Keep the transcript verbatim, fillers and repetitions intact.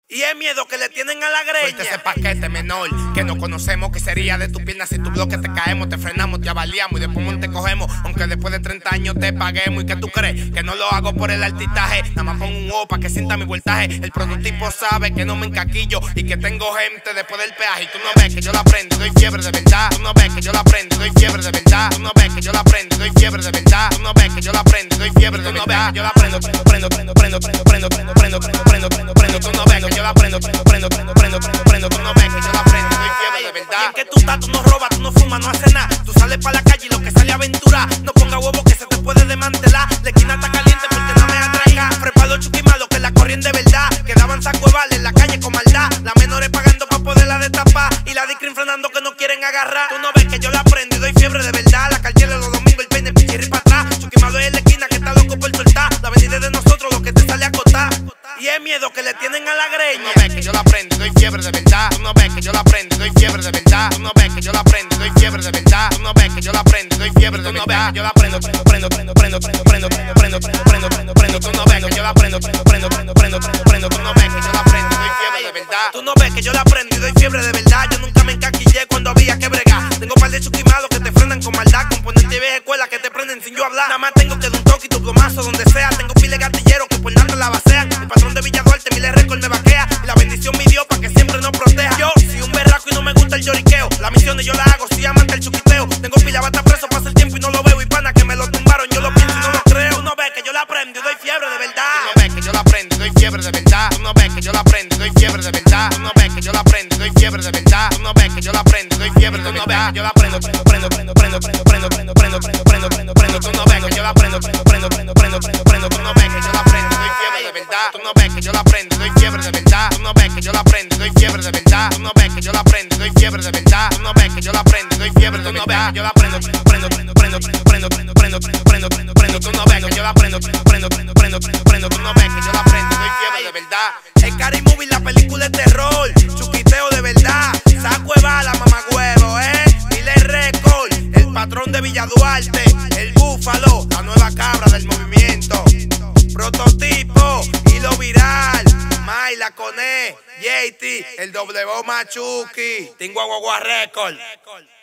Y es miedo que le tienen a la greña. Suelta ese paquete menor que no conocemos. Que sería de tu pierna si tu bloque te caemos, te frenamos, te avaliamos y después te cogemos. Aunque después de treinta años te paguemos. ¿Y que tú crees? Que no lo hago por el altitaje. Nada más pongo un O pa' que sienta mi voltaje. El prototipo sabe que no me encaquillo y que tengo gente después del peaje. Y tú no ves que yo la prendo y doy fiebre de verdad. Tú no ves que yo la prendo y doy fiebre de verdad. Tú no ves que yo la prendo y doy fiebre de verdad. Tú no ves que yo la prendo y doy fiebre de verdad. Yo la prendo, prendo, prendo, prendo, prendo, prendo, prendo, prendo, prendo, prendo, prendo, prendo, prendo. Tú no ves que yo la prendo, prendo, prendo, prendo, prendo, prendo, prendo. Tú no ves que yo la prendo, doy fiebre de verdad. Y en que tú estás, tú no robas, tú no fumas, no haces nada. Tú sales pa' la calle y lo que sale a aventurar. No ponga huevo que se te puede desmantelar. La esquina está caliente porque no me atraiga. Preparo chuquimalo que la corriente de verdad. Quedaban sacuevales en la calle con maldad. Las menores pagando pa' poderla destapar. Y la discrin frenando que no quieren agarrar. Tú no ves que yo la prendo y doy fiebre de verdad. La cartier los domingos, el peine, pichirri pa' atrás. Chuquimalo es en la esquina que está loco por soltar. La avenida es de nosotros, lo que te sale a acotar. Y es miedo que le tienen a la greña. Tú no ves que yo la prendo y doy fiebre de verdad. Tú no ves que yo la prendo y doy fiebre de verdad. Tú no ves que yo la prendo y doy fiebre de verdad. Tú no ves que yo la prendo y doy fiebre de verdad. Yo la prendo, prendo, prendo, prendo, prendo, prendo, prendo, prendo, prendo, prendo, prendo, prendo, prendo. Tú no ves que yo la prendo, prendo, prendo, prendo, prendo, prendo, prendo. Tú no ves que yo la prendo y doy fiebre de verdad. Tú no ves que yo la prendo y doy fiebre de verdad. Yo nunca me encaquillé cuando había que bregar. Tengo par de chuquimalos que te frenan con maldad. Componente de vieja escuela que te prenden sin yo hablar. Nada más tengo que de un toque y tu plomazo donde sea. Tengo pile gatilleros que por nada la basean. El patrón de Villa Duarte, Miles Record me vaquea. Y la bendición me dio pa' que siempre nos proteja. Yo, si un berraco y no me gusta el lloriqueo, las misiones yo la hago, si amante el chuquiteo. Tengo pila, bata preso, pasa el tiempo y no lo veo. Y pana que me lo tumbaron, yo lo pienso y no lo creo. Tú no ves que yo la prendo y doy fiebre de verdad. Tú no ves que yo la prendo y doy fiebre de verdad. Tú no ves que yo la prendo y doy fiebre de verdad. Tú no ves que yo la prendo y doy fiebre de verdad. Tú no ves que yo la prendo y doy fiebre de verdad. Yo la prendo, prendo, prendo, prendo, prendo, prendo, prendo, prendo, prendo, prendo, prendo, prendo, prendo. Tú no ves que yo la prendo, prendo, prendo, prendo, prendo, prendo, prendo. Tú no ves que yo la prendo y doy fiebre de verdad. Tú no ves que yo la prendo y doy fiebre de verdad. Tú no ves que yo la prendo y doy fiebre de verdad. Tú no ves que yo la prendo y doy fiebre de verdad. Tú no ves que yo la prendo y doy fiebre de verdad. Yo la prendo, prendo, prendo, prendo, prendo, prendo, prendo, prendo, prendo, prendo, prendo, prendo. Tú no ves que yo la prendo, prendo, prendo, prendo, prendo, prendo, prendo. Tú no ves que yo la prendo y doy fiebre de verdad. El Cari Movie, la película de terror, chuquiteo de verdad. Saco de bala, mamagüevo, eh. Miles Record, el patrón de Villa Duarte, el búfalo, la nueva cabra del movimiento. Prototipo, hilo viral, Mayla Coné, J T, el W Machuki, Tinguaguagua Record.